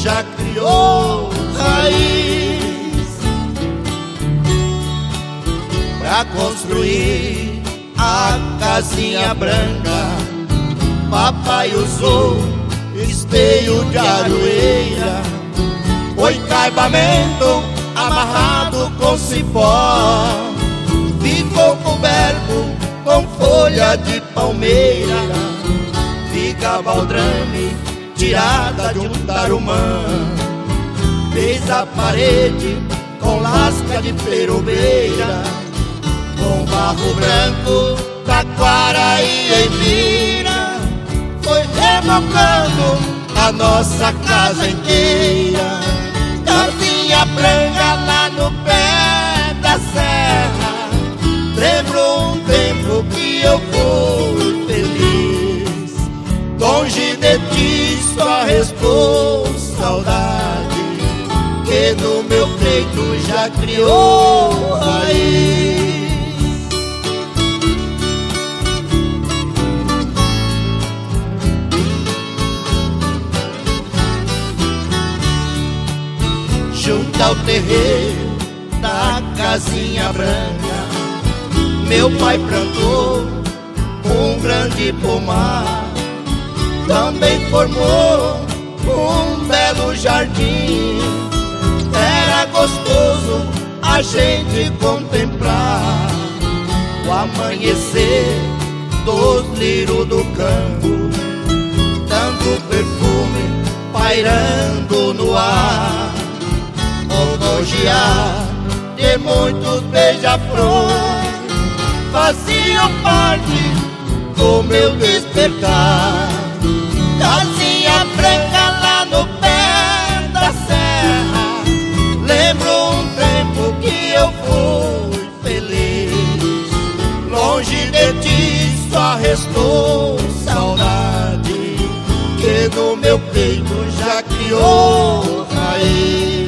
já criou raiz. Pra construir a casinha branca, papai usou esteio de aroeira, foi caibamento amarrado com cipó, ficou coberto com folha de palmeira, fica baldrame tirada de um tarumã, fez a parede com lasca de perobeira, com barro branco, taquara e empira, foi rebocando a nossa casa inteira. Casinha branca lá no pé da serra, lembro um tempo que eu fui feliz. Longe de ti só restou saudade, que no meu peito já criou raiz. Junto ao terreiro da casinha branca, meu pai plantou um grande pomar, também formou um belo jardim. Era gostoso a gente contemplar o amanhecer dos liros do campo, tanto perfume pairando no ar, homenagear de muitos beija-flores, faziam parte do meu despertar. Casinha branca lá no pé da serra, lembro um tempo que eu fui feliz. Longe de ti só restou saudade, que no meu peito já criou raiz.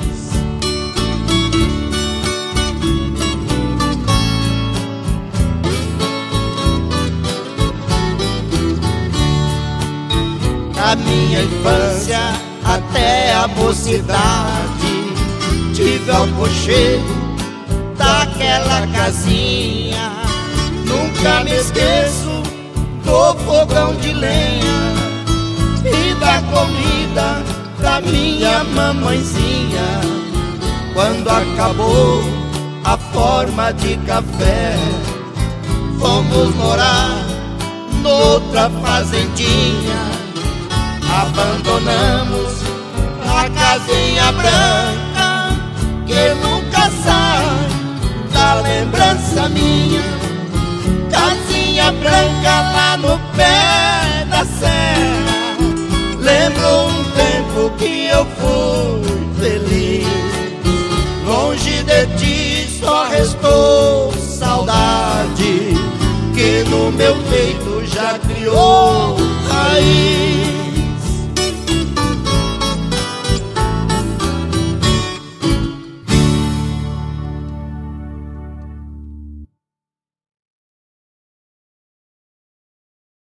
A minha infância até a mocidade, tive ao cocheiro daquela casinha. Nunca me esqueço do fogão de lenha e da comida da minha mamãezinha. Quando acabou a forma de café, fomos morar noutra fazendinha. Abandonamos a casinha branca, que nunca sai da lembrança minha. Casinha branca lá no pé da serra, lembro um tempo que eu fui feliz. Longe de ti só restou saudade, que no meu peito já criou raiz.